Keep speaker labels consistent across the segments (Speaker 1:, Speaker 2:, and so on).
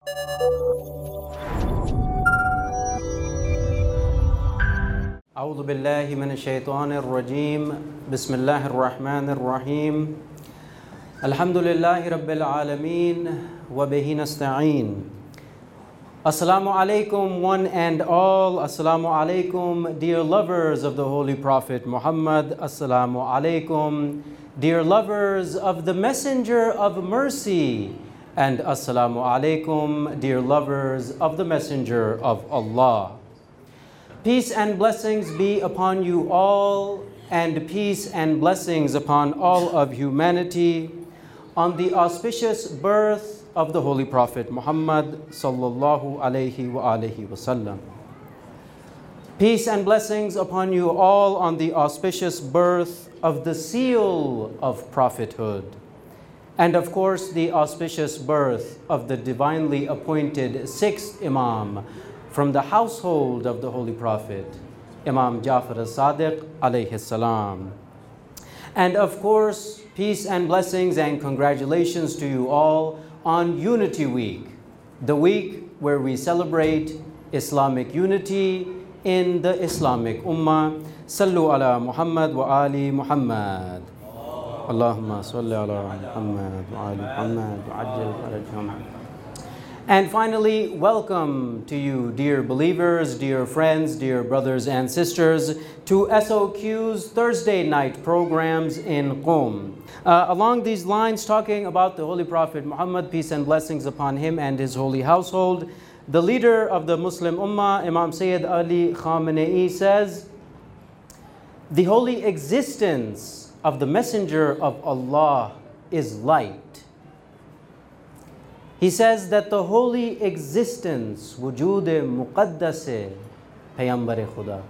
Speaker 1: أعوذ بالله من الشيطان الرجيم بسم الله الرحمن الرحيم الحمد لله رب العالمين وبه نستعين. Assalamu alaikum one and all. Assalamu alaikum dear lovers of the Holy Prophet Muhammad. Assalamu alaikum dear lovers of the Messenger of Mercy. And assalamu alaikum dear lovers of the Messenger of Allah. Peace and blessings be upon you all, and peace and blessings upon all of humanity on the auspicious birth of the Holy Prophet Muhammad sallallahu alaihi wasallam. Peace and blessings upon you all on the auspicious birth of the seal of prophethood, and of course the auspicious birth of the divinely appointed sixth Imam from the household of the Holy Prophet, Imam Ja'far as-Sadiq alayhi salam. And of course, peace and blessings and congratulations to you all on Unity Week, the week where we celebrate Islamic unity in the Islamic Ummah. Sallu ala Muhammad wa ali Muhammad. Allahumma salli ala Muhammad wa ali Muhammad wa ajil farajhum. And finally, welcome to you, dear believers, dear friends, dear brothers and sisters, to SOQ's Thursday night programs in Qom. Along these lines, talking about the Holy Prophet Muhammad, peace and blessings upon him and his holy household, the leader of the Muslim Ummah, Imam Sayyid Ali Khamenei, says, the holy existence of the Messenger of Allah is light. He says that the holy existence, wujood-e muqaddas-e Payghambar Khuda.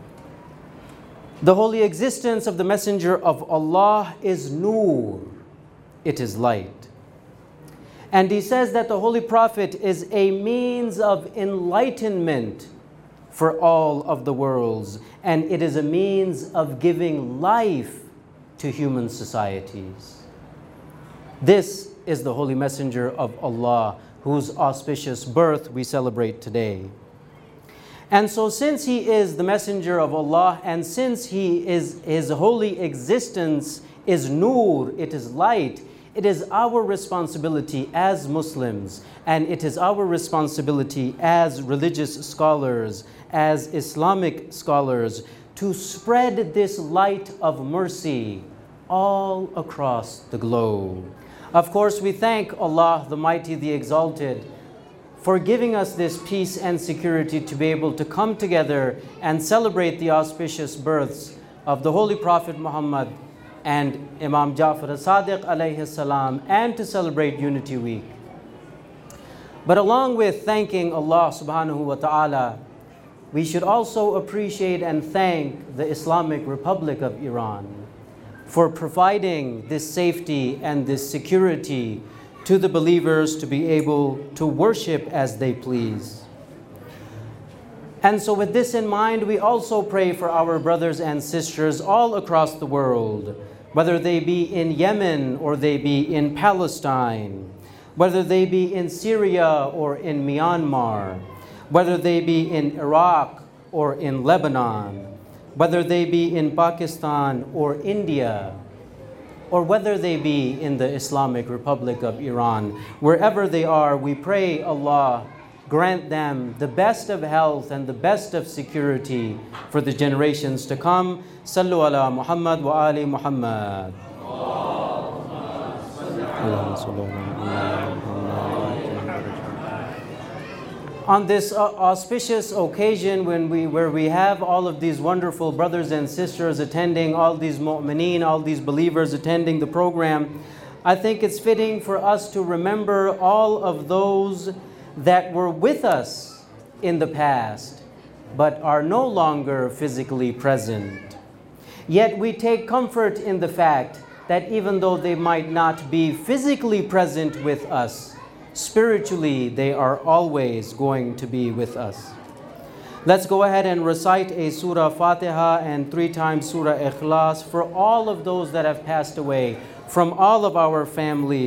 Speaker 1: The holy existence of the Messenger of Allah is nur, it is light. And he says that the Holy Prophet is a means of enlightenment for all of the worlds, and it is a means of giving life to human societies. This is the Holy Messenger of Allah, whose auspicious birth we celebrate today. And so since he is the Messenger of Allah, and since his holy existence is nur, it is light, it is our responsibility as Muslims, and it is our responsibility as religious scholars, as Islamic scholars, to spread this light of mercy all across the globe. Of course, we thank Allah, the Mighty, the Exalted, for giving us this peace and security to be able to come together and celebrate the auspicious births of the Holy Prophet Muhammad and Imam Ja'far as-Sadiq alayhi salam, and to celebrate Unity Week. But along with thanking Allah subhanahu wa ta'ala, we should also appreciate and thank the Islamic Republic of Iran for providing this safety and this security to the believers to be able to worship as they please. And so with this in mind, we also pray for our brothers and sisters all across the world, whether they be in Yemen or they be in Palestine, whether they be in Syria or in Myanmar, whether they be in Iraq or in Lebanon, whether they be in Pakistan or India, or whether they be in the Islamic Republic of Iran. Wherever they are, we pray Allah grant them the best of health and the best of security for the generations to come. Sallu ala Muhammad wa ali Muhammad. On this auspicious occasion where we have all of these wonderful brothers and sisters attending, all these mu'mineen, all these believers attending the program, I think it's fitting for us to remember all of those that were with us in the past but are no longer physically present. Yet we take comfort in the fact that even though they might not be physically present with us, spiritually they are always going to be with us. Let's go ahead and recite a Surah Fatiha and 3 times Surah Ikhlas for all of those that have passed away, from all of our families,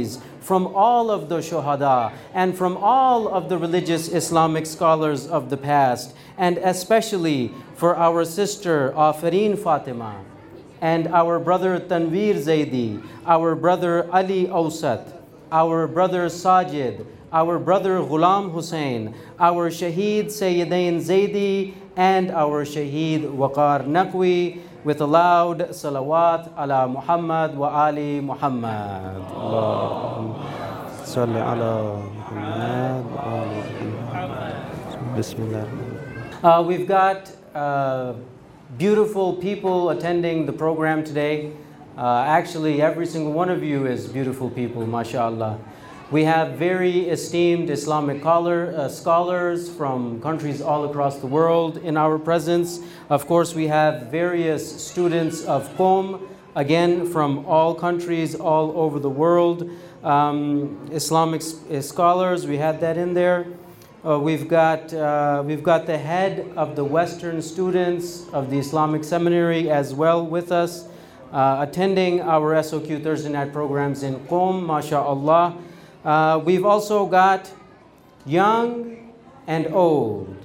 Speaker 1: from all of the shuhada and from all of the religious Islamic scholars of the past, and especially for our sister Afareen Fatima, and our brother Tanveer Zaidi, our brother Ali Awsat, our brother Sajid, our brother Ghulam Hussain, our Shaheed Sayyidain Zaidi, and our Shaheed Waqar Naqwi, with a loud salawat ala Muhammad wa ali Muhammad. Allahumma salli ala Muhammad wa ali Muhammad. Bismillah. We've got beautiful people attending the program today. Actually, every single one of you is beautiful people, mashallah. We have very esteemed Islamic scholars from countries all across the world in our presence. Of course, we have various students of Qom, again from all countries all over the world. Islamic scholars, we had that in there. We've got the head of the Western students of the Islamic Seminary as well with us, attending our SOQ Thursday night programs in Qom, mashallah. We've also got young and old.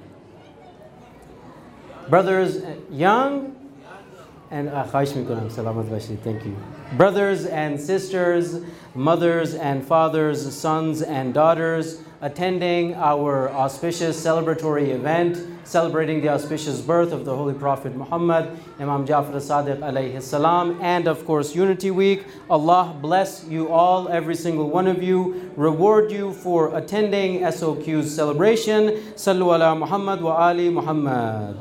Speaker 1: Brothers, young and thank you. Brothers and sisters, mothers and fathers, sons and daughters, attending our auspicious celebratory event, celebrating the auspicious birth of the Holy Prophet Muhammad, Imam Jafar as-Sadiq alayhi salam, and of course Unity Week. Allah bless you all, every single one of you, reward you for attending SOQ's celebration. Sallu ala Muhammad wa ali Muhammad.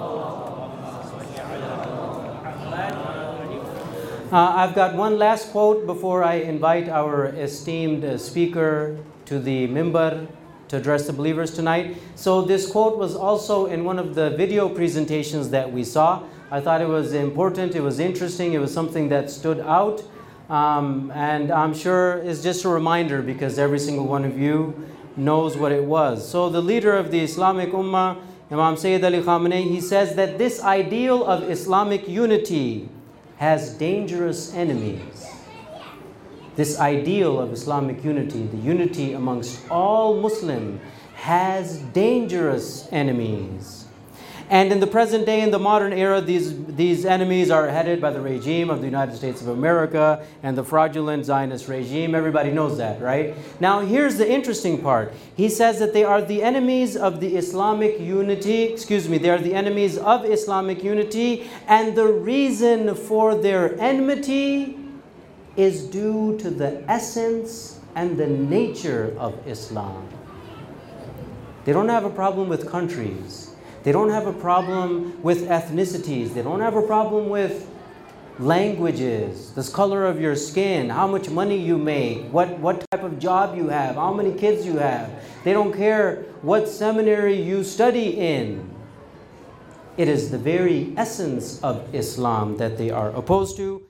Speaker 1: I've got one last quote before I invite our esteemed speaker to the mimbar to address the believers tonight. So this quote was also in one of the video presentations that we saw. I thought it was important, it was interesting, it was something that stood out. And I'm sure it's just a reminder because every single one of you knows what it was. So the leader of the Islamic Ummah, Imam Sayyid Ali Khamenei, he says that this ideal of Islamic unity has dangerous enemies. This ideal of Islamic unity, the unity amongst all Muslims, has dangerous enemies. And in the present day, in the modern era, these enemies are headed by the regime of the United States of America and the fraudulent Zionist regime. Everybody knows that, right? Now, here's the interesting part. He says that they are the enemies of the Islamic unity, they are the enemies of Islamic unity, and the reason for their enmity is due to the essence and the nature of Islam. They don't have a problem with countries. They don't have a problem with ethnicities. They don't have a problem with languages, the color of your skin, how much money you make, what type of job you have, how many kids you have. They don't care what seminary you study in. It is the very essence of Islam that they are opposed to.